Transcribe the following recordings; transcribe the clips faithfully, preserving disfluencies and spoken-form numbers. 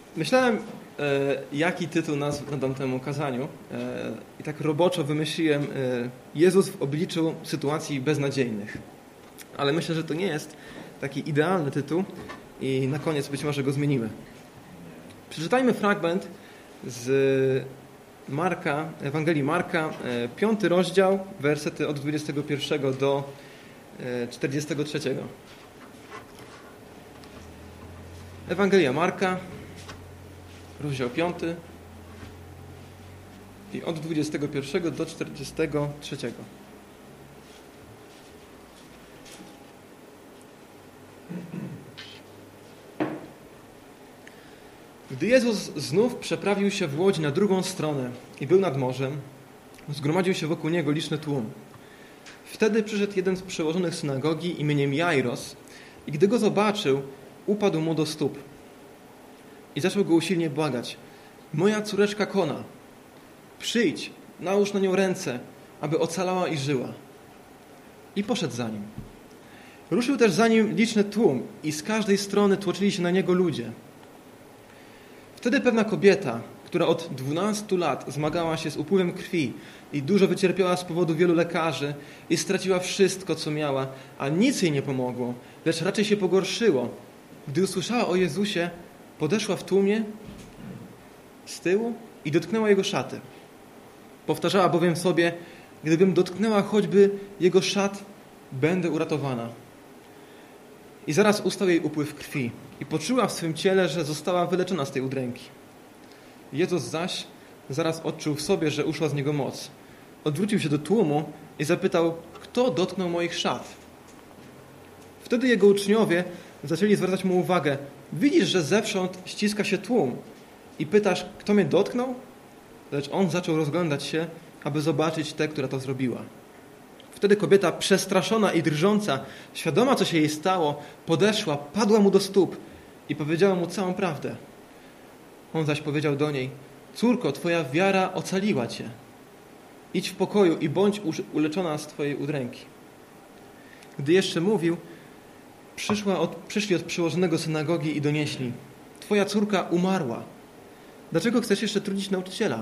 Myślałem, e, jaki tytuł nadam temu kazaniu e, i tak roboczo wymyśliłem e, Jezus w obliczu sytuacji beznadziejnych. Ale myślę, że to nie jest taki idealny tytuł i na koniec być może go zmienimy. Przeczytajmy fragment z Marka, Ewangelii Marka, e, piąty rozdział, wersety od dwudziestego pierwszego do e, czterdziestego trzeciego. Ewangelia Marka, rozdział piąty i od dwudziestego pierwszego do czterdziestego trzeciego. Gdy Jezus znów przeprawił się w łodzi na drugą stronę i był nad morzem, zgromadził się wokół niego liczny tłum. Wtedy przyszedł jeden z przełożonych synagogi imieniem Jairos i gdy go zobaczył, upadł mu do stóp i zaczął go usilnie błagać: moja córeczka kona, przyjdź, nałóż na nią ręce, aby ocalała i żyła. I poszedł za nim. Ruszył też za nim liczny tłum i z każdej strony tłoczyli się na niego ludzie. Wtedy pewna kobieta, która od dwunastu lat zmagała się z upływem krwi i dużo wycierpiała z powodu wielu lekarzy i straciła wszystko, co miała, a nic jej nie pomogło, lecz raczej się pogorszyło, gdy usłyszała o Jezusie, podeszła w tłumie z tyłu i dotknęła Jego szaty. Powtarzała bowiem sobie: gdybym dotknęła choćby Jego szat, będę uratowana. I zaraz ustał jej upływ krwi i poczuła w swym ciele, że została wyleczona z tej udręki. Jezus zaś zaraz odczuł w sobie, że uszła z Niego moc. Odwrócił się do tłumu i zapytał: kto dotknął moich szat? Wtedy Jego uczniowie zaczęli zwracać Mu uwagę: widzisz, że zewsząd ściska się tłum i pytasz, kto mnie dotknął? Lecz On zaczął rozglądać się, aby zobaczyć tę, która to zrobiła. Wtedy kobieta, przestraszona i drżąca, świadoma, co się jej stało, podeszła, padła Mu do stóp i powiedziała Mu całą prawdę. On zaś powiedział do niej: córko, Twoja wiara ocaliła Cię. Idź w pokoju i bądź uleczona z Twojej udręki. Gdy jeszcze mówił, przyszła od, przyszli od przełożonego synagogi i donieśli: Twoja córka umarła. Dlaczego chcesz jeszcze trudzić nauczyciela?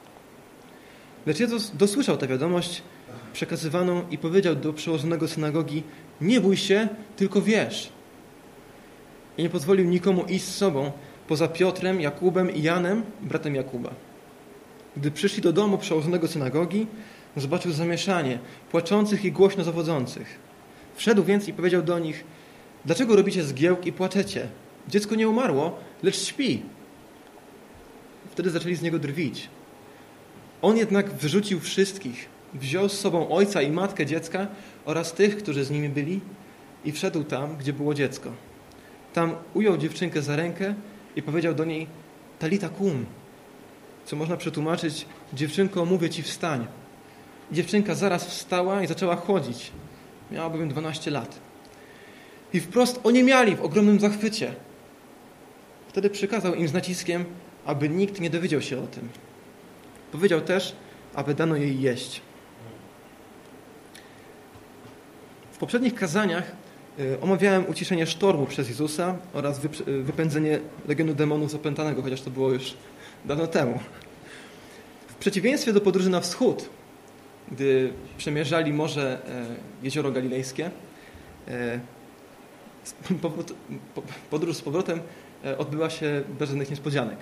Lecz Jezus dosłyszał tę wiadomość przekazywaną i powiedział do przełożonego synagogi: nie bój się, tylko wierz. I nie pozwolił nikomu iść z sobą, poza Piotrem, Jakubem i Janem, bratem Jakuba. Gdy przyszli do domu przełożonego synagogi, zobaczył zamieszanie, płaczących i głośno zawodzących. Wszedł więc i powiedział do nich: dlaczego robicie zgiełk i płaczecie? Dziecko nie umarło, lecz śpi. Wtedy zaczęli z niego drwić. On jednak wyrzucił wszystkich, wziął z sobą ojca i matkę dziecka oraz tych, którzy z nimi byli, i wszedł tam, gdzie było dziecko. Tam ujął dziewczynkę za rękę i powiedział do niej: talita kum, co można przetłumaczyć: dziewczynko, mówię ci, wstań. Dziewczynka zaraz wstała i zaczęła chodzić. Miała bowiem dwanaście lat. I wprost oniemiali w ogromnym zachwycie. Wtedy przykazał im z naciskiem, aby nikt nie dowiedział się o tym. Powiedział też, aby dano jej jeść. W poprzednich kazaniach omawiałem uciszenie sztormu przez Jezusa oraz wypędzenie legionu demonów z opętanego, chociaż to było już dawno temu. W przeciwieństwie do podróży na wschód, gdy przemierzali morze, jezioro galilejskie, podróż z powrotem odbyła się bez żadnych niespodzianek.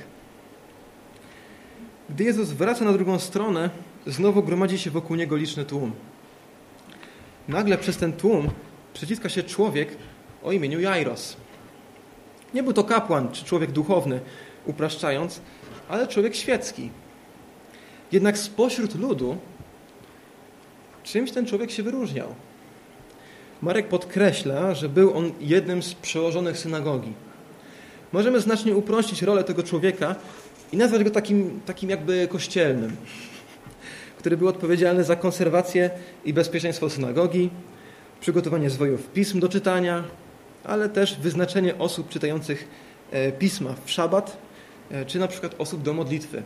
Gdy Jezus wraca na drugą stronę, znowu gromadzi się wokół Niego liczny tłum. Nagle przez ten tłum przeciska się człowiek o imieniu Jairos. Nie był to kapłan czy człowiek duchowny, upraszczając, ale człowiek świecki. Jednak spośród ludu czymś ten człowiek się wyróżniał. Marek podkreśla, że był on jednym z przełożonych synagogi. Możemy znacznie uprościć rolę tego człowieka i nazwać go takim, takim jakby kościelnym, który był odpowiedzialny za konserwację i bezpieczeństwo synagogi, przygotowanie zwojów pism do czytania, ale też wyznaczenie osób czytających pisma w szabat, czy na przykład osób do modlitwy.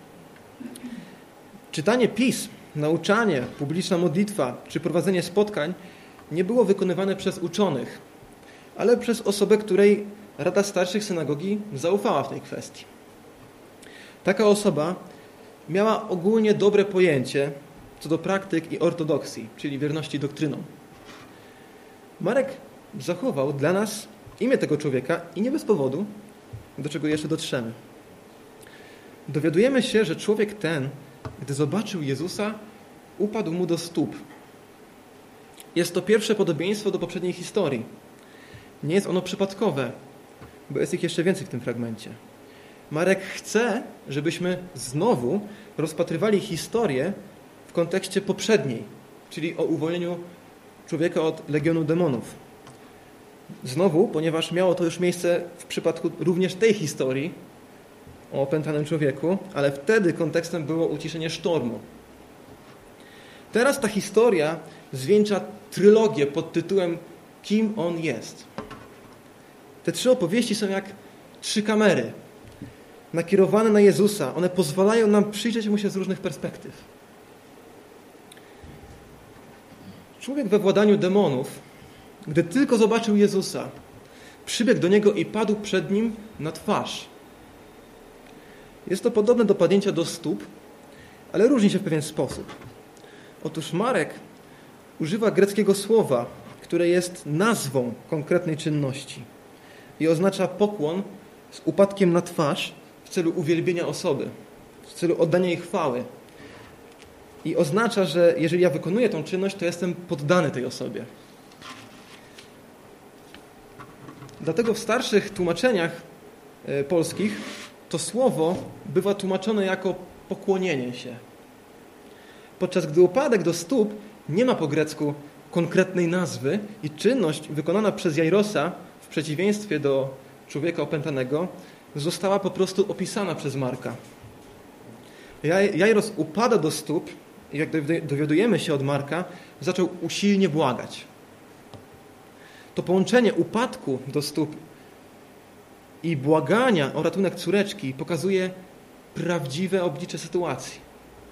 Czytanie pism, nauczanie, publiczna modlitwa czy prowadzenie spotkań nie było wykonywane przez uczonych, ale przez osobę, której Rada Starszych Synagogi zaufała w tej kwestii. Taka osoba miała ogólnie dobre pojęcie co do praktyk i ortodoksji, czyli wierności doktrynom. Marek zachował dla nas imię tego człowieka i nie bez powodu, do czego jeszcze dotrzemy. Dowiadujemy się, że człowiek ten, gdy zobaczył Jezusa, upadł mu do stóp. Jest to pierwsze podobieństwo do poprzedniej historii. Nie jest ono przypadkowe, bo jest ich jeszcze więcej w tym fragmencie. Marek chce, żebyśmy znowu rozpatrywali historię w kontekście poprzedniej, czyli o uwolnieniu człowieka od legionu demonów. Znowu, ponieważ miało to już miejsce w przypadku również tej historii o opętanym człowieku, ale wtedy kontekstem było uciszenie sztormu. Teraz ta historia zwieńcza trylogię pod tytułem Kim on jest? Te trzy opowieści są jak trzy kamery nakierowane na Jezusa. One pozwalają nam przyjrzeć mu się z różnych perspektyw. Człowiek we władaniu demonów, gdy tylko zobaczył Jezusa, przybiegł do Niego i padł przed Nim na twarz. Jest to podobne do padnięcia do stóp, ale różni się w pewien sposób. Otóż Marek używa greckiego słowa, które jest nazwą konkretnej czynności i oznacza pokłon z upadkiem na twarz w celu uwielbienia osoby, w celu oddania jej chwały. I oznacza, że jeżeli ja wykonuję tą czynność, to jestem poddany tej osobie. Dlatego w starszych tłumaczeniach polskich to słowo bywa tłumaczone jako pokłonienie się. Podczas gdy upadek do stóp nie ma po grecku konkretnej nazwy i czynność wykonana przez Jairosa w przeciwieństwie do człowieka opętanego została po prostu opisana przez Marka. Jairos upada do stóp i jak dowiadujemy się od Marka, zaczął usilnie błagać. To połączenie upadku do stóp i błagania o ratunek córeczki pokazuje prawdziwe oblicze sytuacji.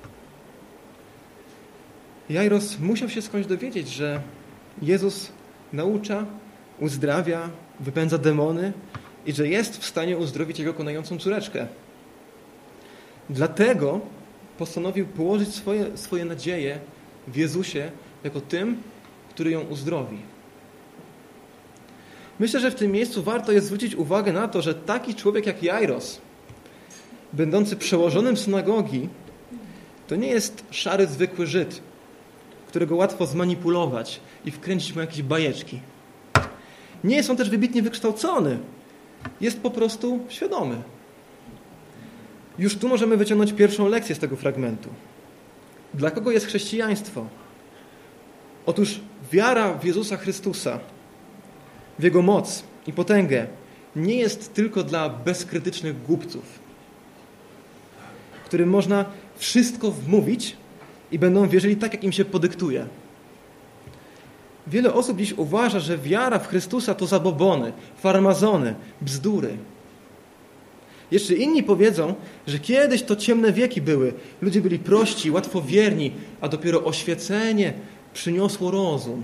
Jairos musiał się skądś dowiedzieć, że Jezus naucza, uzdrawia, wypędza demony i że jest w stanie uzdrowić jego konającą córeczkę. Dlatego postanowił położyć swoje, swoje nadzieje w Jezusie jako tym, który ją uzdrowi. Myślę, że w tym miejscu warto jest zwrócić uwagę na to, że taki człowiek jak Jairos, będący przełożonym synagogi, to nie jest szary, zwykły Żyd, którego łatwo zmanipulować i wkręcić mu jakieś bajeczki. Nie jest on też wybitnie wykształcony. Jest po prostu świadomy. Już tu możemy wyciągnąć pierwszą lekcję z tego fragmentu. Dla kogo jest chrześcijaństwo? Otóż wiara w Jezusa Chrystusa, w Jego moc i potęgę nie jest tylko dla bezkrytycznych głupców, którym można wszystko wmówić i będą wierzyli tak, jak im się podyktuje. Wiele osób dziś uważa, że wiara w Chrystusa to zabobony, farmazony, bzdury. Jeszcze inni powiedzą, że kiedyś to ciemne wieki były. Ludzie byli prości, łatwowierni, a dopiero oświecenie przyniosło rozum.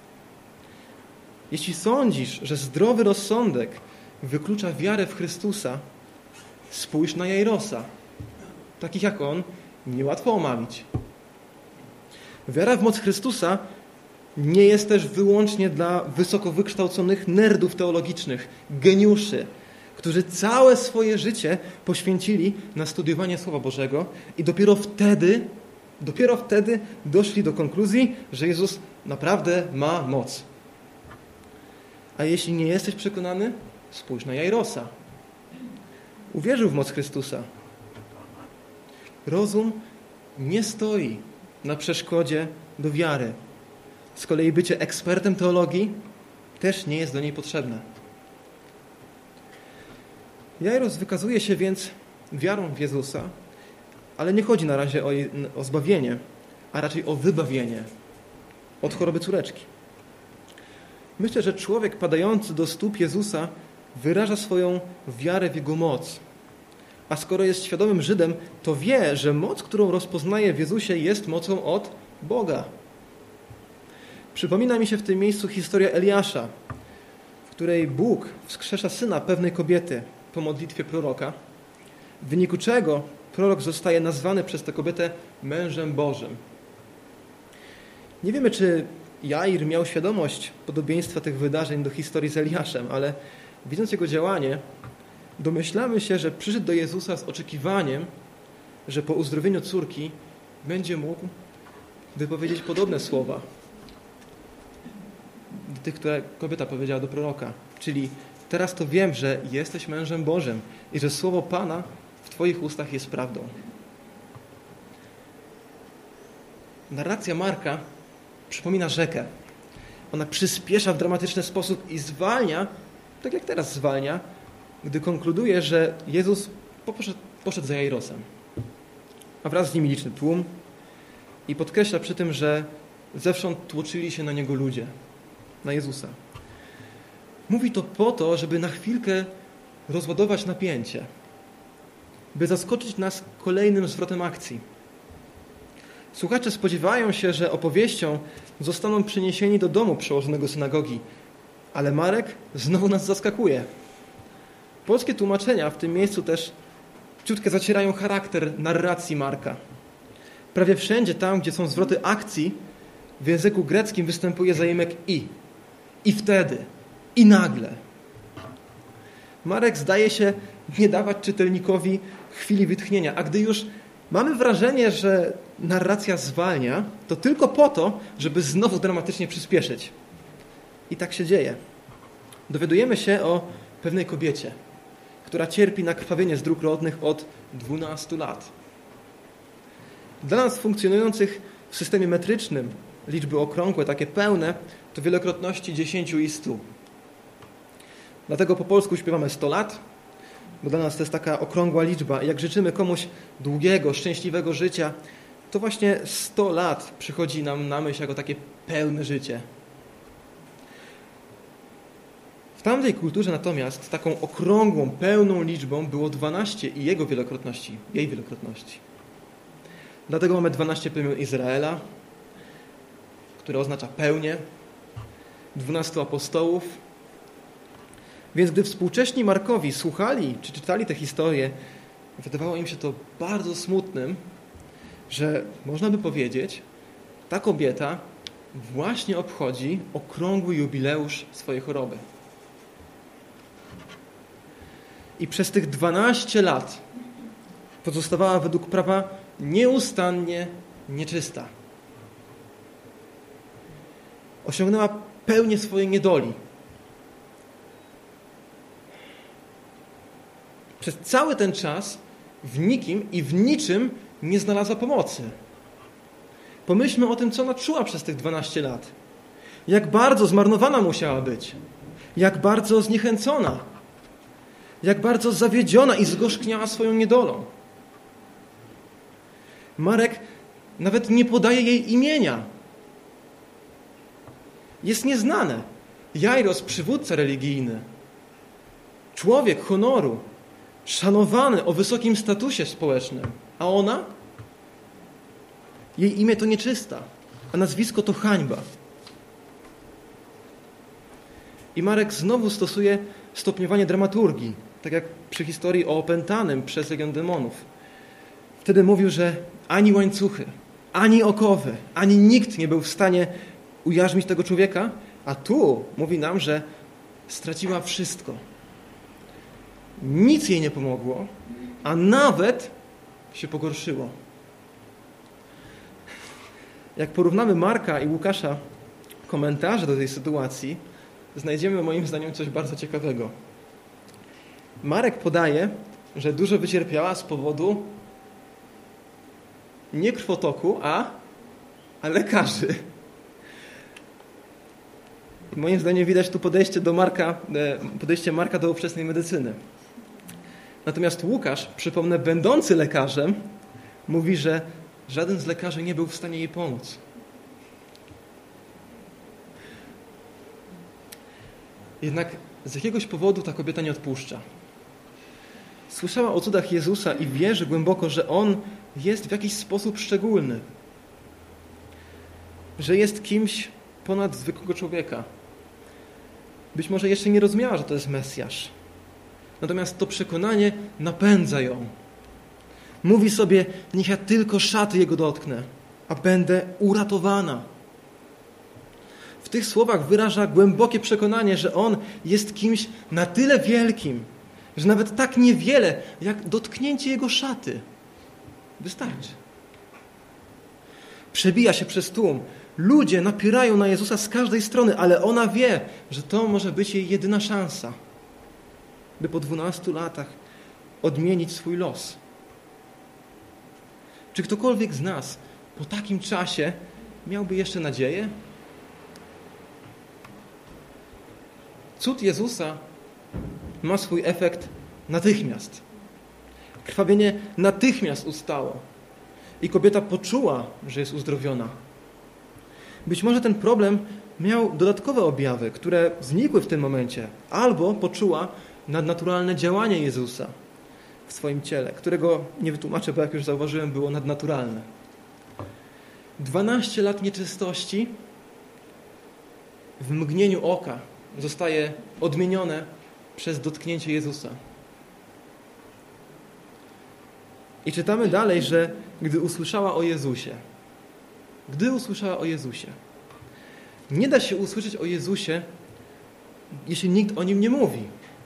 Jeśli sądzisz, że zdrowy rozsądek wyklucza wiarę w Chrystusa, spójrz na Jairosa. Takich jak on niełatwo omamić. Wiara w moc Chrystusa nie jest też wyłącznie dla wysoko wykształconych nerdów teologicznych, geniuszy, którzy całe swoje życie poświęcili na studiowanie Słowa Bożego i dopiero wtedy, dopiero wtedy doszli do konkluzji, że Jezus naprawdę ma moc. A jeśli nie jesteś przekonany, spójrz na Jairosa. Uwierzył w moc Chrystusa. Rozum nie stoi na przeszkodzie do wiary. Z kolei bycie ekspertem teologii też nie jest do niej potrzebne. Jairos wykazuje się więc wiarą w Jezusa, ale nie chodzi na razie o, o zbawienie, a raczej o wybawienie od choroby córeczki. Myślę, że człowiek padający do stóp Jezusa wyraża swoją wiarę w Jego moc. A skoro jest świadomym Żydem, to wie, że moc, którą rozpoznaje w Jezusie, jest mocą od Boga. Przypomina mi się w tym miejscu historia Eliasza, w której Bóg wskrzesza syna pewnej kobiety po modlitwie proroka, w wyniku czego prorok zostaje nazwany przez tę kobietę mężem Bożym. Nie wiemy, czy Jair miał świadomość podobieństwa tych wydarzeń do historii z Eliaszem, ale widząc jego działanie, domyślamy się, że przyszedł do Jezusa z oczekiwaniem, że po uzdrowieniu córki będzie mógł wypowiedzieć podobne słowa do tych, które kobieta powiedziała do proroka. Czyli teraz to wiem, że jesteś mężem Bożym i że słowo Pana w Twoich ustach jest prawdą. Narracja Marka przypomina rzekę. Ona przyspiesza w dramatyczny sposób i zwalnia, tak jak teraz zwalnia, gdy konkluduje, że Jezus poszedł, poszedł za Jairosem. A wraz z nim liczny tłum i podkreśla przy tym, że zewsząd tłoczyli się na Niego ludzie, na Jezusa. Mówi to po to, żeby na chwilkę rozładować napięcie, by zaskoczyć nas kolejnym zwrotem akcji. Słuchacze spodziewają się, że opowieścią zostaną przeniesieni do domu przełożonego synagogi, ale Marek znowu nas zaskakuje. Polskie tłumaczenia w tym miejscu też ciutkę zacierają charakter narracji Marka. Prawie wszędzie tam, gdzie są zwroty akcji, w języku greckim występuje zaimek i. I wtedy. I nagle. Marek zdaje się nie dawać czytelnikowi chwili wytchnienia, a gdy już mamy wrażenie, że narracja zwalnia, to tylko po to, żeby znowu dramatycznie przyspieszyć. I tak się dzieje. Dowiadujemy się o pewnej kobiecie, która cierpi na krwawienie z dróg rodnych od dwunastu lat. Dla nas funkcjonujących w systemie metrycznym liczby okrągłe, takie pełne, to wielokrotności dziesięciu i stu. Dlatego po polsku śpiewamy sto lat, bo dla nas to jest taka okrągła liczba. Jak życzymy komuś długiego, szczęśliwego życia, to właśnie sto lat przychodzi nam na myśl jako takie pełne życie. W tamtej kulturze natomiast taką okrągłą, pełną liczbą było dwanaście i jego wielokrotności, jej wielokrotności. Dlatego mamy dwanaście plemion Izraela, które oznacza pełnię, dwunastu apostołów. Więc gdy współcześni Markowi słuchali czy czytali tę historię, wydawało im się to bardzo smutnym, że można by powiedzieć, ta kobieta właśnie obchodzi okrągły jubileusz swojej choroby. I przez tych dwanaście lat pozostawała według prawa nieustannie nieczysta. Osiągnęła pełnię swojej niedoli. Przez cały ten czas w nikim i w niczym nie znalazła pomocy. Pomyślmy o tym, co ona czuła przez tych dwanaście lat. Jak bardzo zmarnowana musiała być. Jak bardzo zniechęcona. Jak bardzo zawiedziona i zgorzkniała swoją niedolą. Marek nawet nie podaje jej imienia. Jest nieznane. Jairos, przywódca religijny. Człowiek honoru. Szanowany, o wysokim statusie społecznym. A ona? Jej imię to nieczysta, a nazwisko to hańba. I Marek znowu stosuje stopniowanie dramaturgii, tak jak przy historii o opętanym przez legion demonów. Wtedy mówił, że ani łańcuchy, ani okowy, ani nikt nie był w stanie ujarzmić tego człowieka, a tu mówi nam, że straciła wszystko. Nic jej nie pomogło, a nawet się pogorszyło. Jak porównamy Marka i Łukasza komentarze do tej sytuacji, znajdziemy moim zdaniem coś bardzo ciekawego. Marek podaje, że dużo wycierpiała z powodu nie krwotoku, a, a lekarzy. Moim zdaniem widać tu podejście do Marka, podejście Marka do ówczesnej medycyny. Natomiast Łukasz, przypomnę, będący lekarzem, mówi, że żaden z lekarzy nie był w stanie jej pomóc. Jednak z jakiegoś powodu ta kobieta nie odpuszcza. Słyszała o cudach Jezusa i wierzy głęboko, że On jest w jakiś sposób szczególny. Że jest kimś ponad zwykłego człowieka. Być może jeszcze nie rozumiała, że to jest Mesjasz. Natomiast to przekonanie napędza ją. Mówi sobie, niech ja tylko szaty Jego dotknę, a będę uratowana. W tych słowach wyraża głębokie przekonanie, że On jest kimś na tyle wielkim, że nawet tak niewiele, jak dotknięcie Jego szaty wystarczy. Przebija się przez tłum. Ludzie napierają na Jezusa z każdej strony, ale ona wie, że to może być jej jedyna szansa, by po dwunastu latach odmienić swój los. Czy ktokolwiek z nas po takim czasie miałby jeszcze nadzieję? Cud Jezusa ma swój efekt natychmiast. Krwawienie natychmiast ustało i kobieta poczuła, że jest uzdrowiona. Być może ten problem miał dodatkowe objawy, które znikły w tym momencie, albo poczuła nadnaturalne działanie Jezusa w swoim ciele, którego nie wytłumaczę, bo jak już zauważyłem, było nadnaturalne. Dwanaście lat nieczystości w mgnieniu oka zostaje odmienione przez dotknięcie Jezusa. I czytamy dalej, że gdy usłyszała o Jezusie, gdy usłyszała o Jezusie, nie da się usłyszeć o Jezusie, jeśli nikt o Nim nie mówi.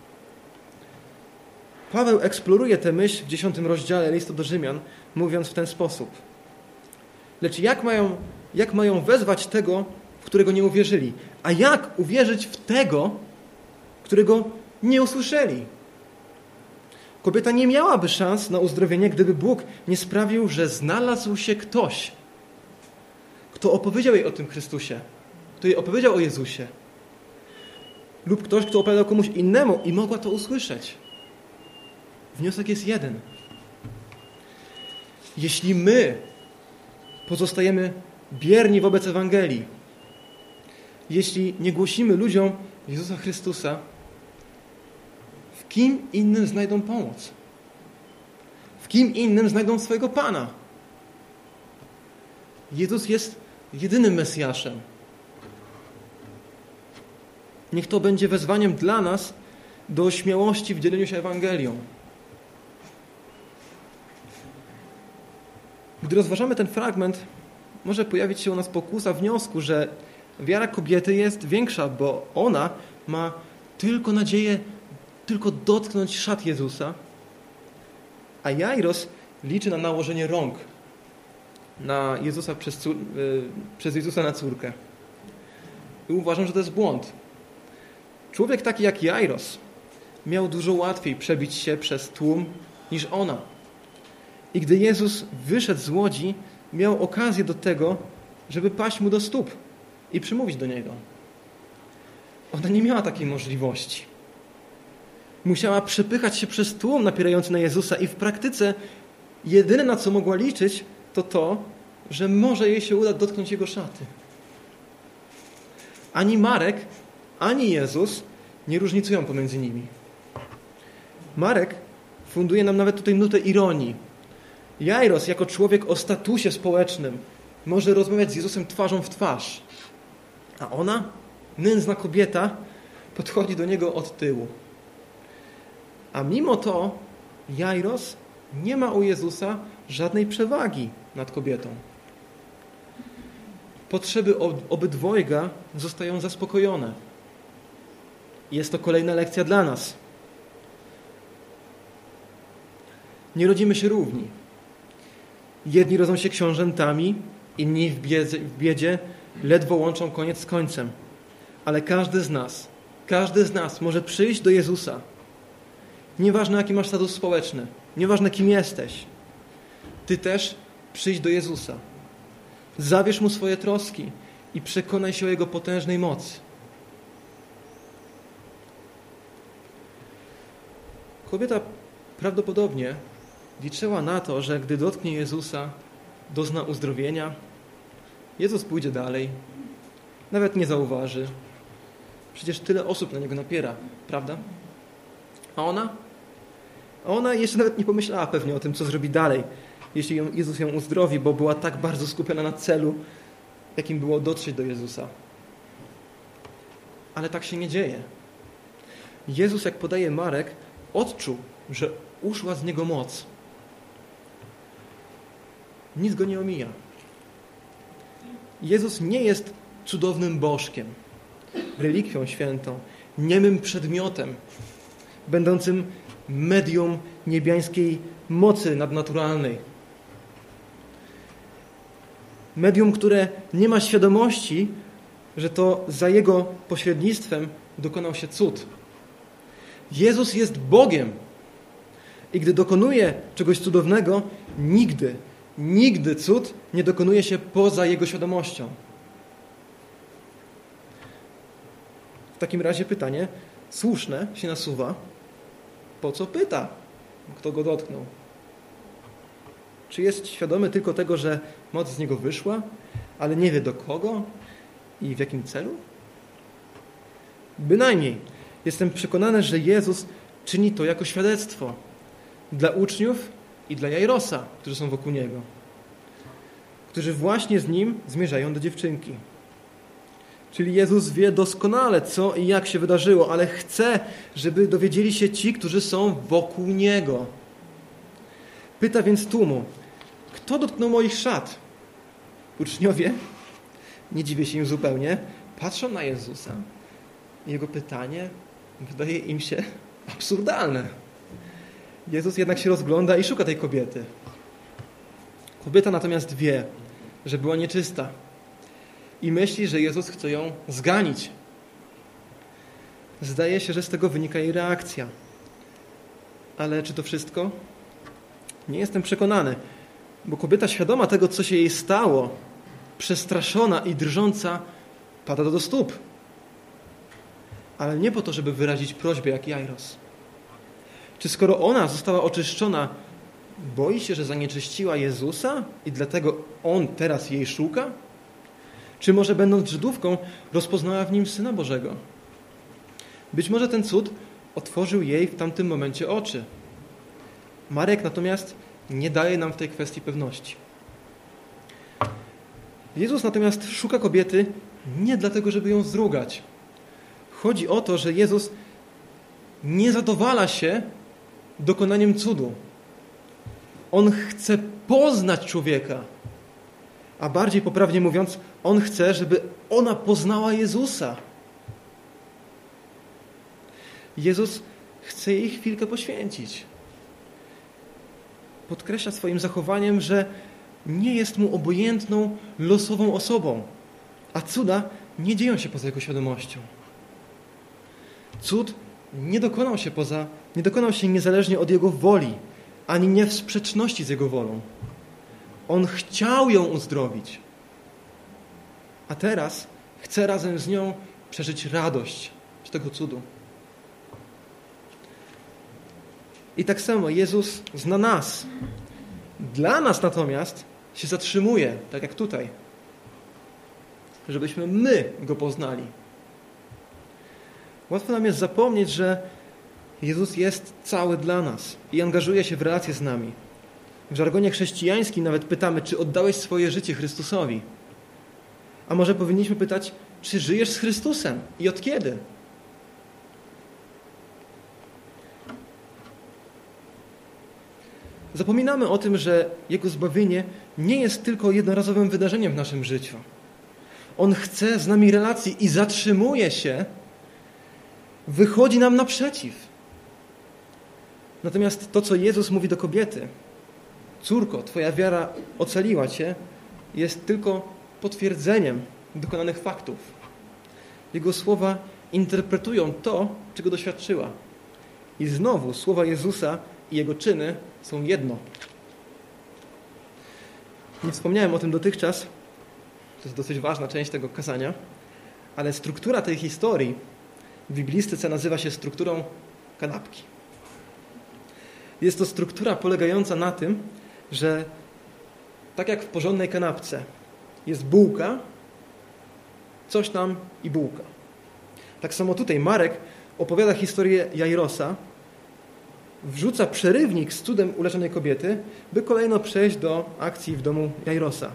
Paweł eksploruje tę myśl w dziesiątym rozdziale listu do Rzymian, mówiąc w ten sposób. Lecz jak mają, jak mają wezwać tego, w którego nie uwierzyli? A jak uwierzyć w tego, którego nie usłyszeli? Kobieta nie miałaby szans na uzdrowienie, gdyby Bóg nie sprawił, że znalazł się ktoś, kto opowiedział jej o tym Chrystusie, kto jej opowiedział o Jezusie. Lub ktoś, kto opowiadał komuś innemu i mogła to usłyszeć. Wniosek jest jeden. Jeśli my pozostajemy bierni wobec Ewangelii, jeśli nie głosimy ludziom Jezusa Chrystusa, w kim innym znajdą pomoc? W kim innym znajdą swojego Pana? Jezus jest jedynym Mesjaszem. Niech to będzie wezwaniem dla nas do śmiałości w dzieleniu się Ewangelią. Gdy rozważamy ten fragment, może pojawić się u nas pokusa wniosku, że wiara kobiety jest większa, bo ona ma tylko nadzieję tylko dotknąć szat Jezusa, a Jairos liczy na nałożenie rąk na Jezusa przez, cór- przez Jezusa na córkę. I uważam, że to jest błąd. Człowiek taki jak Jairos miał dużo łatwiej przebić się przez tłum niż ona. I gdy Jezus wyszedł z łodzi, miał okazję do tego, żeby paść mu do stóp i przymówić do Niego. Ona nie miała takiej możliwości. Musiała przepychać się przez tłum napierający na Jezusa i w praktyce jedyne, na co mogła liczyć, to to, że może jej się uda dotknąć Jego szaty. Ani Marek, ani Jezus nie różnicują pomiędzy nimi. Marek funduje nam nawet tutaj nutę ironii. Jairos, jako człowiek o statusie społecznym, może rozmawiać z Jezusem twarzą w twarz. A ona, nędzna kobieta, podchodzi do Niego od tyłu. A mimo to Jairos nie ma u Jezusa żadnej przewagi nad kobietą. Potrzeby obydwojga zostają zaspokojone. Jest to kolejna lekcja dla nas. Nie rodzimy się równi. Jedni rodzą się książętami, inni w biedzie, w biedzie ledwo łączą koniec z końcem. Ale każdy z nas, każdy z nas może przyjść do Jezusa. Nieważne, jaki masz status społeczny, nieważne, kim jesteś. Ty też przyjdź do Jezusa. Zawierz Mu swoje troski i przekonaj się o Jego potężnej mocy. Kobieta prawdopodobnie liczyła na to, że gdy dotknie Jezusa, dozna uzdrowienia. Jezus pójdzie dalej. Nawet nie zauważy. Przecież tyle osób na Niego napiera, prawda? A ona? A ona jeszcze nawet nie pomyślała pewnie o tym, co zrobi dalej, jeśli ją, Jezus ją uzdrowi, bo była tak bardzo skupiona na celu, jakim było dotrzeć do Jezusa. Ale tak się nie dzieje. Jezus, jak podaje Marek, odczuł, że uszła z niego moc. Nic go nie omija. Jezus nie jest cudownym bożkiem, relikwią świętą, niemym przedmiotem, będącym medium niebiańskiej mocy nadnaturalnej. Medium, które nie ma świadomości, że to za Jego pośrednictwem dokonał się cud. Jezus jest Bogiem. I gdy dokonuje czegoś cudownego, nigdy, nigdy cud nie dokonuje się poza Jego świadomością. W takim razie pytanie słuszne się nasuwa. Po co pyta, kto go dotknął? Czy jest świadomy tylko tego, że moc z niego wyszła, ale nie wie do kogo i w jakim celu? Bynajmniej. Jestem przekonany, że Jezus czyni to jako świadectwo dla uczniów i dla Jairosa, którzy są wokół Niego, którzy właśnie z Nim zmierzają do dziewczynki. Czyli Jezus wie doskonale, co i jak się wydarzyło, ale chce, żeby dowiedzieli się ci, którzy są wokół Niego. Pyta więc tłumu, kto dotknął moich szat? Uczniowie, nie dziwię się im zupełnie, patrzą na Jezusa. Jego pytanie wydaje im się absurdalne. Jezus jednak się rozgląda i szuka tej kobiety. Kobieta natomiast wie, że była nieczysta i myśli, że Jezus chce ją zganić. Zdaje się, że z tego wynika jej reakcja. Ale czy to wszystko? Nie jestem przekonany, bo kobieta świadoma tego, co się jej stało, przestraszona i drżąca, pada do stóp. Ale nie po to, żeby wyrazić prośbę jak Jairos. Czy skoro ona została oczyszczona, boi się, że zanieczyściła Jezusa i dlatego On teraz jej szuka? Czy może będąc Żydówką rozpoznała w nim Syna Bożego? Być może ten cud otworzył jej w tamtym momencie oczy. Marek natomiast nie daje nam w tej kwestii pewności. Jezus natomiast szuka kobiety nie dlatego, żeby ją zdrugać. Chodzi o to, że Jezus nie zadowala się dokonaniem cudu. On chce poznać człowieka. A bardziej poprawnie mówiąc, On chce, żeby ona poznała Jezusa. Jezus chce jej chwilkę poświęcić. Podkreśla swoim zachowaniem, że nie jest mu obojętną, losową osobą, a cuda nie dzieją się poza jego świadomością. Cud nie dokonał się poza, nie dokonał się niezależnie od jego woli, ani nie w sprzeczności z jego wolą. On chciał ją uzdrowić, a teraz chce razem z nią przeżyć radość z tego cudu. I tak samo Jezus zna nas. Dla nas natomiast się zatrzymuje, tak jak tutaj, żebyśmy my Go poznali. Łatwo nam jest zapomnieć, że Jezus jest cały dla nas i angażuje się w relacje z nami. W żargonie chrześcijańskim nawet pytamy, czy oddałeś swoje życie Chrystusowi? A może powinniśmy pytać, czy żyjesz z Chrystusem i od kiedy? Zapominamy o tym, że Jego zbawienie nie jest tylko jednorazowym wydarzeniem w naszym życiu. On chce z nami relacji i zatrzymuje się, wychodzi nam naprzeciw. Natomiast to, co Jezus mówi do kobiety, córko, twoja wiara ocaliła cię, jest tylko potwierdzeniem dokonanych faktów. Jego słowa interpretują to, czego doświadczyła. I znowu słowa Jezusa i Jego czyny są jedno. Nie wspomniałem o tym dotychczas, to jest dosyć ważna część tego kazania, ale struktura tej historii w biblistyce nazywa się strukturą kanapki. Jest to struktura polegająca na tym, że tak jak w porządnej kanapce jest bułka, coś tam i bułka. Tak samo tutaj Marek opowiada historię Jairosa, wrzuca przerywnik z cudem uleczonej kobiety, by kolejno przejść do akcji w domu Jairosa.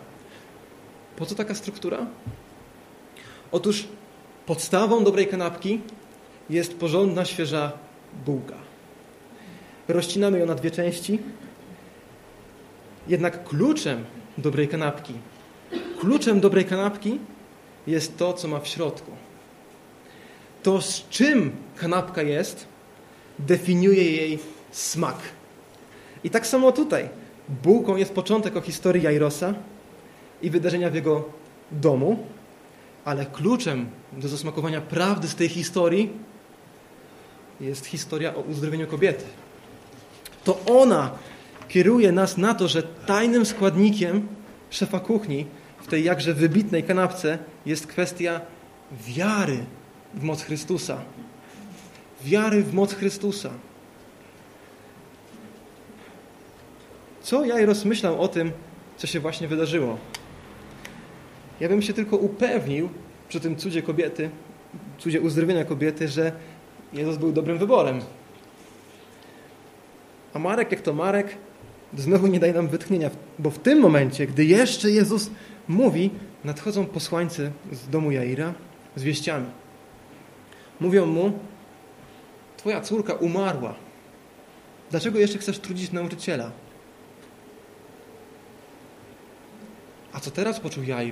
Po co taka struktura? Otóż podstawą dobrej kanapki jest porządna, świeża bułka. Rozcinamy ją na dwie części. Jednak kluczem dobrej kanapki, kluczem dobrej kanapki jest to, co ma w środku. To, z czym kanapka jest, definiuje jej smak. I tak samo tutaj. Bułką jest początek o historii Jairosa i wydarzenia w jego domu, ale kluczem do zasmakowania prawdy z tej historii jest historia o uzdrowieniu kobiety. To ona kieruje nas na to, że tajnym składnikiem szefa kuchni w tej jakże wybitnej kanapce jest kwestia wiary w moc Chrystusa. Wiary w moc Chrystusa. Co Jairos myślał o tym, co się właśnie wydarzyło? Ja bym się tylko upewnił przy tym cudzie kobiety, cudzie uzdrowienia kobiety, że Jezus był dobrym wyborem. A Marek, jak to Marek, znowu nie daje nam wytchnienia, bo w tym momencie, gdy jeszcze Jezus mówi, nadchodzą posłańcy z domu Jaira z wieściami. Mówią mu: twoja córka umarła. Dlaczego jeszcze chcesz trudzić nauczyciela? A co teraz poczuł Jair?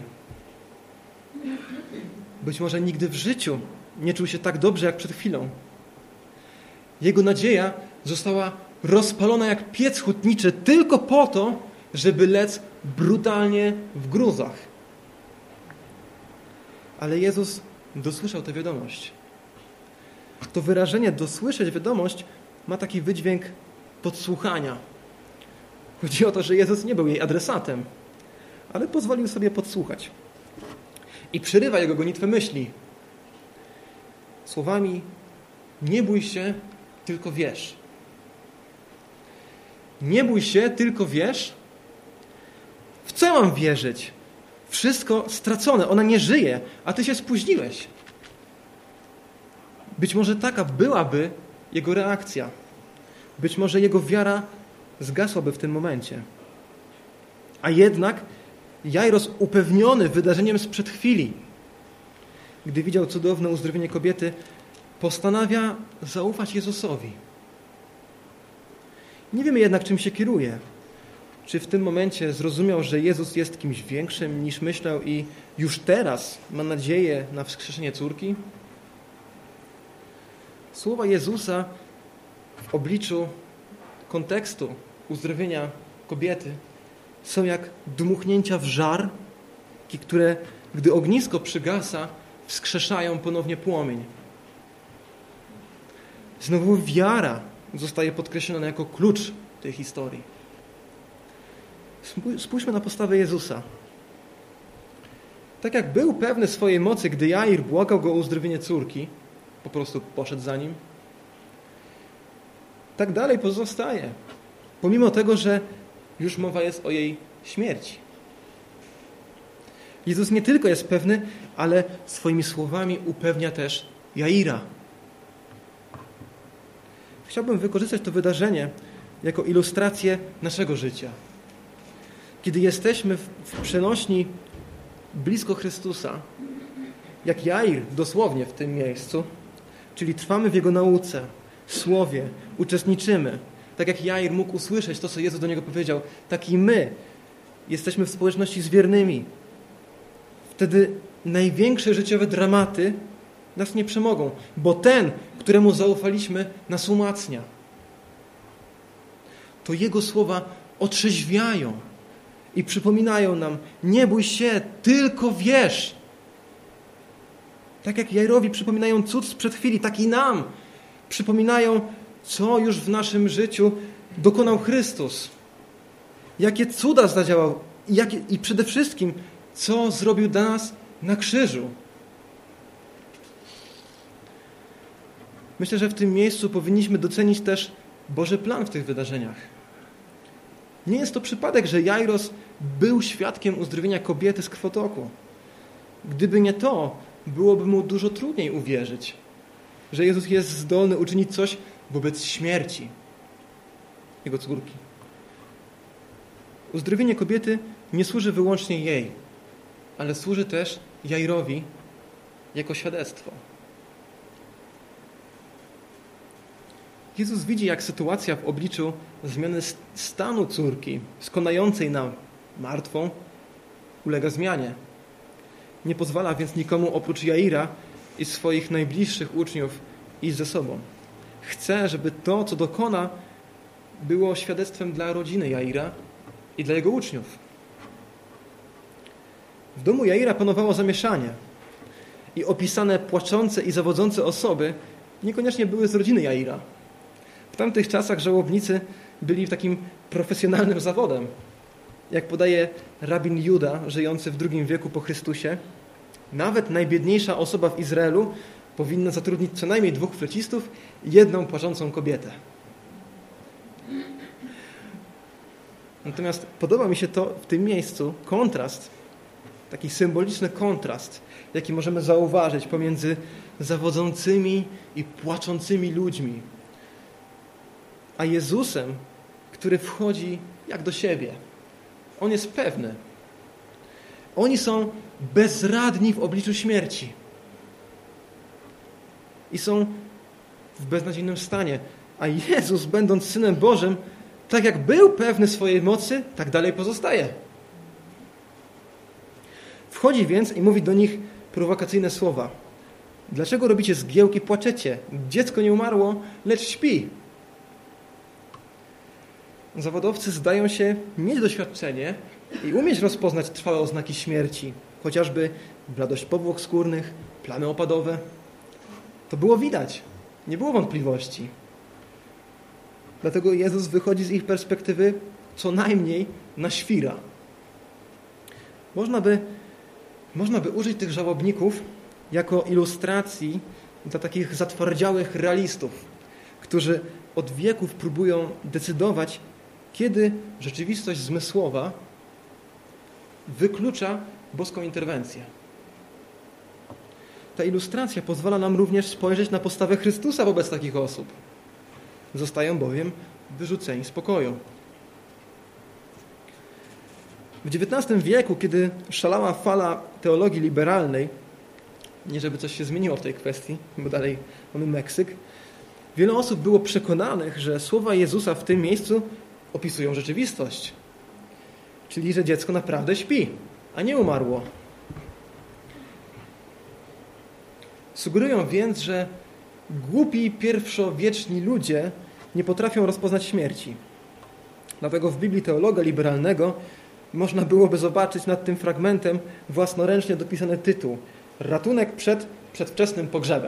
Być może nigdy w życiu nie czuł się tak dobrze jak przed chwilą. Jego nadzieja została rozpalona jak piec hutniczy tylko po to, żeby lec brutalnie w gruzach. Ale Jezus dosłyszał tę wiadomość. To wyrażenie dosłyszeć wiadomość ma taki wydźwięk podsłuchania. Chodzi o to, że Jezus nie był jej adresatem, ale pozwolił sobie podsłuchać. I przerywa jego gonitwę myśli słowami: nie bój się, tylko wierz. Nie bój się, tylko wierz. W co ja mam wierzyć? Wszystko stracone, ona nie żyje, a ty się spóźniłeś. Być może taka byłaby jego reakcja. Być może jego wiara zgasłaby w tym momencie. A jednak Jairos, upewniony wydarzeniem sprzed chwili, gdy widział cudowne uzdrowienie kobiety, postanawia zaufać Jezusowi. Nie wiemy jednak, czym się kieruje. Czy w tym momencie zrozumiał, że Jezus jest kimś większym niż myślał i już teraz ma nadzieję na wskrzeszenie córki? Słowa Jezusa w obliczu kontekstu uzdrowienia kobiety są jak dmuchnięcia w żar, które, gdy ognisko przygasa, wskrzeszają ponownie płomień. Znowu wiara zostaje podkreślona jako klucz tej historii. Spójrzmy na postawę Jezusa. Tak jak był pewny swojej mocy, gdy Jair błagał go o uzdrowienie córki, po prostu poszedł za nim, tak dalej pozostaje. Pomimo tego, że już mowa jest o jej śmierci. Jezus nie tylko jest pewny, ale swoimi słowami upewnia też Jaira. Chciałbym wykorzystać to wydarzenie jako ilustrację naszego życia. Kiedy jesteśmy w przenośni blisko Chrystusa, jak Jair dosłownie w tym miejscu, czyli trwamy w Jego nauce, słowie, uczestniczymy, tak jak Jair mógł usłyszeć to, co Jezus do niego powiedział, tak i my jesteśmy w społeczności z wiernymi. Wtedy największe życiowe dramaty nas nie przemogą, bo ten, któremu zaufaliśmy, nas umacnia. To Jego słowa otrzeźwiają i przypominają nam: nie bój się, tylko wierz. Tak jak Jairowi przypominają cud sprzed chwili, tak i nam przypominają, co już w naszym życiu dokonał Chrystus. Jakie cuda zadziałał i, jakie, i przede wszystkim, co zrobił dla nas na krzyżu. Myślę, że w tym miejscu powinniśmy docenić też Boży plan w tych wydarzeniach. Nie jest to przypadek, że Jairos był świadkiem uzdrowienia kobiety z krwotoku. Gdyby nie to, byłoby mu dużo trudniej uwierzyć, że Jezus jest zdolny uczynić coś wobec śmierci jego córki. Uzdrowienie kobiety nie służy wyłącznie jej, ale służy też Jairowi jako świadectwo. Jezus widzi, jak sytuacja w obliczu zmiany stanu córki, skonającej na martwą, ulega zmianie. Nie pozwala więc nikomu oprócz Jaira i swoich najbliższych uczniów iść ze sobą. Chce, żeby to, co dokona, było świadectwem dla rodziny Jaira i dla jego uczniów. W domu Jaira panowało zamieszanie i opisane płaczące i zawodzące osoby niekoniecznie były z rodziny Jaira. W tamtych czasach żałobnicy byli takim profesjonalnym zawodem. Jak podaje rabin Juda, żyjący w drugim wieku po Chrystusie, nawet najbiedniejsza osoba w Izraelu powinna zatrudnić co najmniej dwóch flecistów i jedną płaczącą kobietę. Natomiast podoba mi się to w tym miejscu kontrast, taki symboliczny kontrast, jaki możemy zauważyć pomiędzy zawodzącymi i płaczącymi ludźmi, a Jezusem, który wchodzi jak do siebie. On jest pewny. Oni są bezradni w obliczu śmierci. I są w beznadziejnym stanie. A Jezus, będąc Synem Bożym, tak jak był pewny swojej mocy, tak dalej pozostaje. Wchodzi więc i mówi do nich prowokacyjne słowa. Dlaczego robicie zgiełki, płaczecie? Dziecko nie umarło, lecz śpi. Zawodowcy zdają się mieć doświadczenie i umieć rozpoznać trwałe oznaki śmierci, chociażby bladość powłok skórnych, plamy opadowe. To było widać, nie było wątpliwości. Dlatego Jezus wychodzi z ich perspektywy co najmniej na świra. Można by, można by użyć tych żałobników jako ilustracji dla takich zatwardziałych realistów, którzy od wieków próbują decydować, kiedy rzeczywistość zmysłowa wyklucza boską interwencję. Ta ilustracja pozwala nam również spojrzeć na postawę Chrystusa wobec takich osób. Zostają bowiem wyrzuceni z pokoju. W dziewiętnastym wieku, kiedy szalała fala teologii liberalnej, nie żeby coś się zmieniło w tej kwestii, bo dalej mamy Meksyk, wiele osób było przekonanych, że słowa Jezusa w tym miejscu opisują rzeczywistość. Czyli, że dziecko naprawdę śpi, a nie umarło. Sugerują więc, że głupi pierwszowieczni ludzie nie potrafią rozpoznać śmierci. Dlatego w Biblii teologa liberalnego można byłoby zobaczyć nad tym fragmentem własnoręcznie dopisany tytuł Ratunek przed przedwczesnym pogrzebem.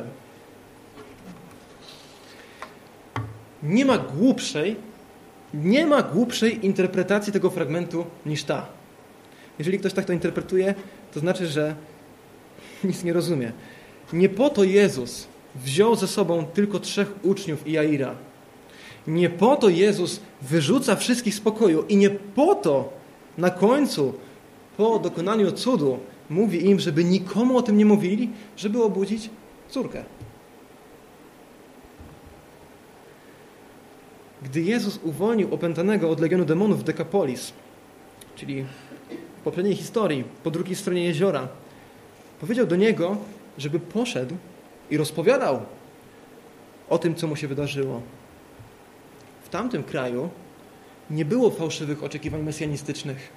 Nie ma głupszej, nie ma głupszej interpretacji tego fragmentu niż ta. Jeżeli ktoś tak to interpretuje, to znaczy, że nic nie rozumie. Nie po to Jezus wziął ze sobą tylko trzech uczniów i Jaira. Nie po to Jezus wyrzuca wszystkich z pokoju i nie po to na końcu, po dokonaniu cudu, mówi im, żeby nikomu o tym nie mówili, żeby obudzić córkę. Gdy Jezus uwolnił opętanego od legionu demonów w Dekapolis, czyli w poprzedniej historii, po drugiej stronie jeziora, powiedział do niego, żeby poszedł i rozpowiadał o tym, co mu się wydarzyło. W tamtym kraju nie było fałszywych oczekiwań mesjanistycznych.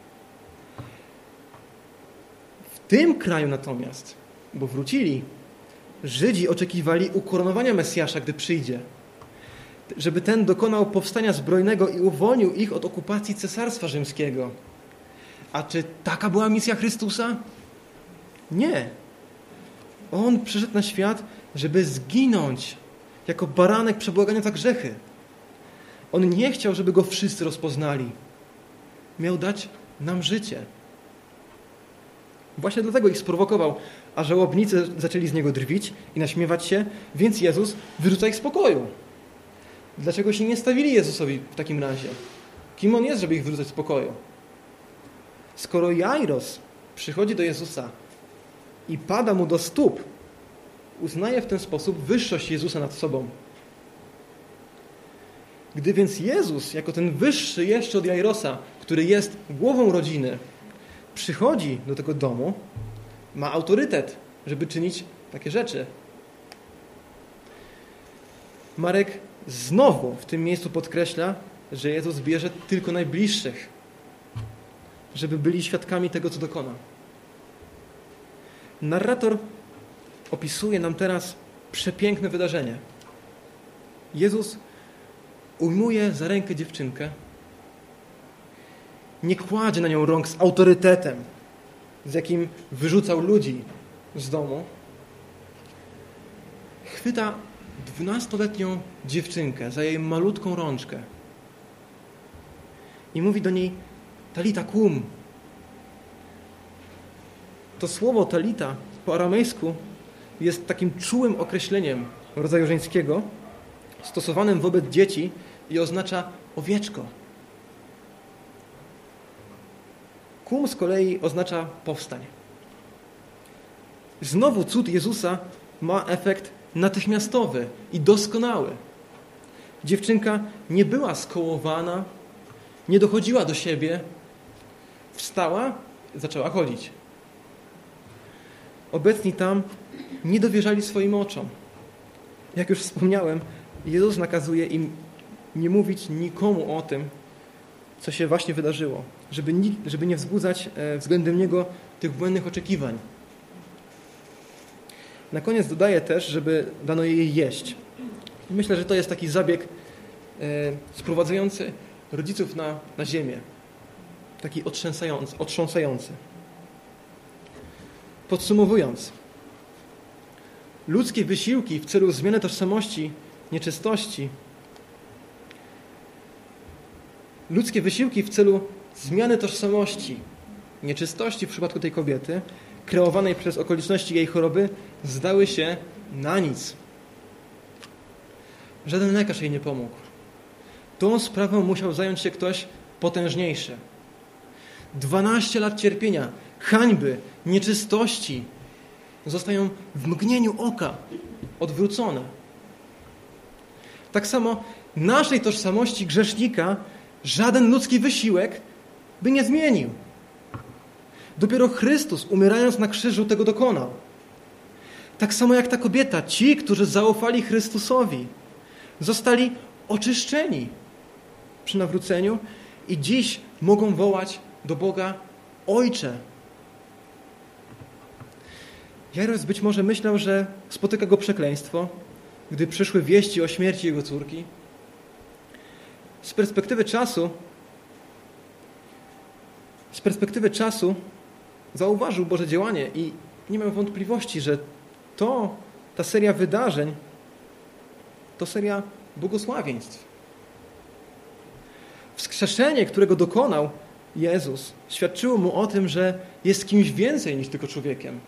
W tym kraju natomiast, bo wrócili, Żydzi oczekiwali ukoronowania Mesjasza, gdy przyjdzie. Żeby ten dokonał powstania zbrojnego i uwolnił ich od okupacji Cesarstwa Rzymskiego. A czy taka była misja Chrystusa? Nie. On przyszedł na świat, żeby zginąć jako baranek przebłagania za grzechy. On nie chciał, żeby go wszyscy rozpoznali. Miał dać nam życie. Właśnie dlatego ich sprowokował, a żałobnicy zaczęli z niego drwić i naśmiewać się, więc Jezus wyrzuca ich z pokoju. Dlaczego się nie stawili Jezusowi w takim razie? Kim on jest, żeby ich wyrzucać z pokoju? Skoro Jairos przychodzi do Jezusa i pada mu do stóp, uznaje w ten sposób wyższość Jezusa nad sobą. Gdy więc Jezus, jako ten wyższy jeszcze od Jairosa, który jest głową rodziny, przychodzi do tego domu, ma autorytet, żeby czynić takie rzeczy. Marek znowu w tym miejscu podkreśla, że Jezus bierze tylko najbliższych, żeby byli świadkami tego, co dokona. Narrator opisuje nam teraz przepiękne wydarzenie. Jezus ujmuje za rękę dziewczynkę, nie kładzie na nią rąk z autorytetem, z jakim wyrzucał ludzi z domu. Chwyta dwunastoletnią dziewczynkę za jej malutką rączkę i mówi do niej: Talita kum. To słowo talita po aramejsku jest takim czułym określeniem rodzaju żeńskiego, stosowanym wobec dzieci i oznacza owieczko. Kum z kolei oznacza powstań. Znowu cud Jezusa ma efekt natychmiastowy i doskonały. Dziewczynka nie była skołowana, nie dochodziła do siebie, wstała, zaczęła chodzić. Obecni tam nie dowierzali swoim oczom. Jak już wspomniałem, Jezus nakazuje im nie mówić nikomu o tym, co się właśnie wydarzyło, żeby, żeby nie wzbudzać względem Niego tych błędnych oczekiwań. Na koniec dodaje też, żeby dano jej jeść. Myślę, że to jest taki zabieg sprowadzający rodziców na, na ziemię. Taki otrząsający, otrząsający. Podsumowując, ludzkie wysiłki w celu zmiany tożsamości nieczystości, ludzkie wysiłki w celu zmiany tożsamości nieczystości w przypadku tej kobiety, kreowanej przez okoliczności jej choroby, zdały się na nic. Żaden lekarz jej nie pomógł. Tą sprawą musiał zająć się ktoś potężniejszy. Dwanaście lat cierpienia, hańby, nieczystości zostają w mgnieniu oka odwrócone. Tak samo naszej tożsamości grzesznika żaden ludzki wysiłek by nie zmienił. Dopiero Chrystus, umierając na krzyżu, tego dokonał. Tak samo jak ta kobieta, ci, którzy zaufali Chrystusowi, zostali oczyszczeni przy nawróceniu i dziś mogą wołać do Boga: Ojcze. Jairus być może myślał, że spotyka go przekleństwo, gdy przyszły wieści o śmierci jego córki. Z perspektywy czasu z perspektywy czasu zauważył Boże działanie i nie miał wątpliwości, że to, ta seria wydarzeń to seria błogosławieństw. Wskrzeszenie, którego dokonał Jezus, świadczyło mu o tym, że jest kimś więcej niż tylko człowiekiem.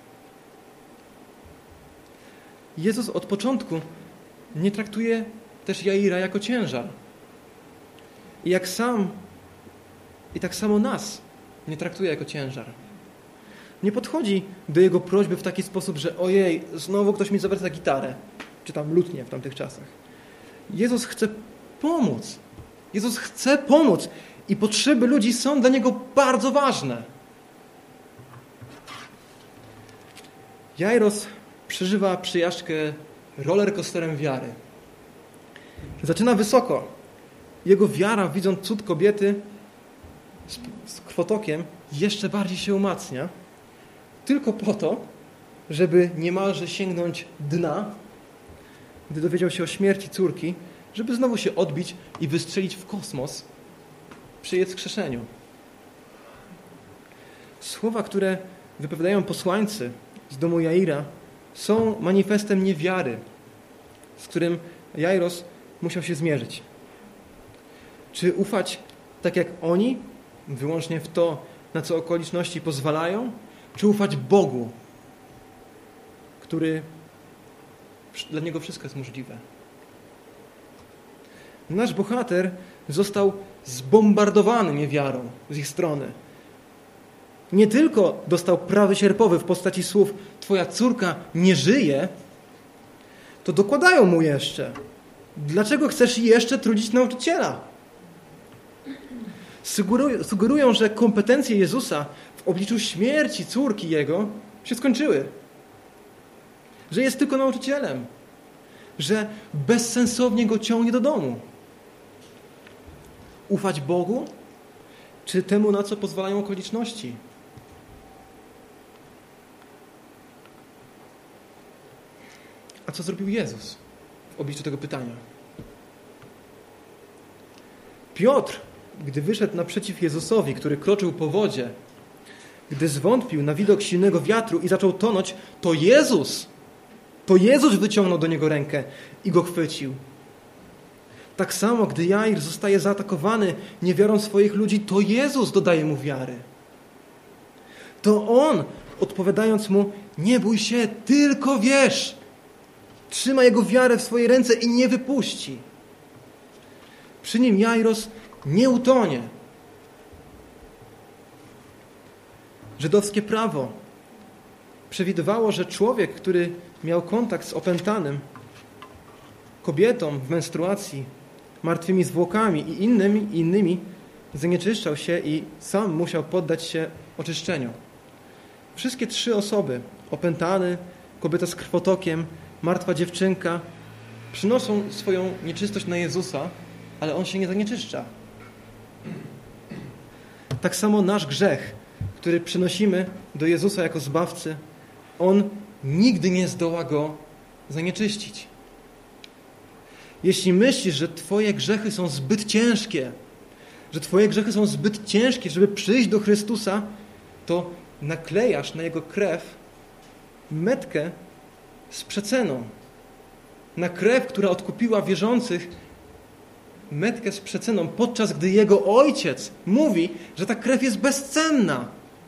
Jezus od początku nie traktuje też Jaira jako ciężar. I jak sam, i tak samo nas nie traktuje jako ciężar. Nie podchodzi do jego prośby w taki sposób, że ojej, znowu ktoś mi zawraca gitarę, czy tam lutnię w tamtych czasach. Jezus chce pomóc. Jezus chce pomóc i potrzeby ludzi są dla Niego bardzo ważne. Jairus przeżywa przejażdżkę rollercoasterem wiary. Zaczyna wysoko. Jego wiara, widząc cud kobiety z, z krwotokiem, jeszcze bardziej się umacnia. Tylko po to, żeby niemalże sięgnąć dna, gdy dowiedział się o śmierci córki, żeby znowu się odbić i wystrzelić w kosmos przy jej wskrzeszeniu. Słowa, które wypowiadają posłańcy z domu Jaira, są manifestem niewiary, z którym Jairus musiał się zmierzyć. Czy ufać tak jak oni, wyłącznie w to, na co okoliczności pozwalają, czy ufać Bogu, który dla Niego wszystko jest możliwe? Nasz bohater został zbombardowany niewiarą z ich strony. Nie tylko dostał prawy sierpowy w postaci słów: twoja córka nie żyje, to dokładają mu jeszcze: dlaczego chcesz jeszcze trudzić nauczyciela? Sugerują, sugerują, że kompetencje Jezusa w obliczu śmierci córki Jego się skończyły. Że jest tylko nauczycielem. że bezsensownie go ciągnie do domu. Ufać Bogu, czy temu, na co pozwalają okoliczności? A co zrobił Jezus w obliczu tego pytania? Piotr, gdy wyszedł naprzeciw Jezusowi, który kroczył po wodzie, gdy zwątpił na widok silnego wiatru i zaczął tonąć, to Jezus, to Jezus wyciągnął do niego rękę i go chwycił. Tak samo, gdy Jair zostaje zaatakowany niewiarą swoich ludzi, to Jezus dodaje mu wiary. To On, odpowiadając mu, nie bój się, tylko wierz. Trzyma jego wiarę w swojej ręce i nie wypuści. Przy nim Jairos nie utonie. Żydowskie prawo przewidywało, że człowiek, który miał kontakt z opętanym, kobietą w menstruacji, martwymi zwłokami i innymi, innymi zanieczyszczał się i sam musiał poddać się oczyszczeniu. Wszystkie trzy osoby, opętany, kobieta z krwotokiem, martwa dziewczynka, przynoszą swoją nieczystość na Jezusa, ale On się nie zanieczyszcza. Tak samo nasz grzech, który przynosimy do Jezusa jako Zbawcy, On nigdy nie zdoła go zanieczyścić. Jeśli myślisz, że Twoje grzechy są zbyt ciężkie, że Twoje grzechy są zbyt ciężkie, żeby przyjść do Chrystusa, to naklejasz na Jego krew metkę z przeceną. Na krew, która odkupiła wierzących, metkę z przeceną, podczas gdy Jego Ojciec mówi, że ta krew jest bezcenna.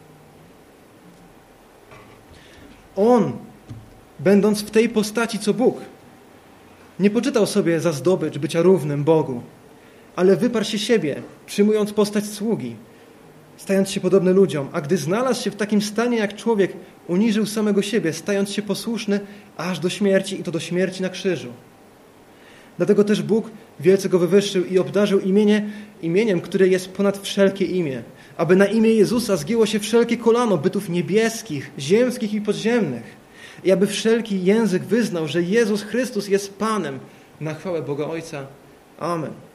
On, będąc w tej postaci co Bóg, nie poczytał sobie za zdobycz bycia równym Bogu, ale wyparł się siebie, przyjmując postać sługi, stając się podobny ludziom, a gdy znalazł się w takim stanie jak człowiek, uniżył samego siebie, stając się posłuszny aż do śmierci i to do śmierci na krzyżu. Dlatego też Bóg wielce go wywyższył i obdarzył imienie, imieniem, które jest ponad wszelkie imię, aby na imię Jezusa zgięło się wszelkie kolano bytów niebieskich, ziemskich i podziemnych i aby wszelki język wyznał, że Jezus Chrystus jest Panem, na chwałę Boga Ojca. Amen.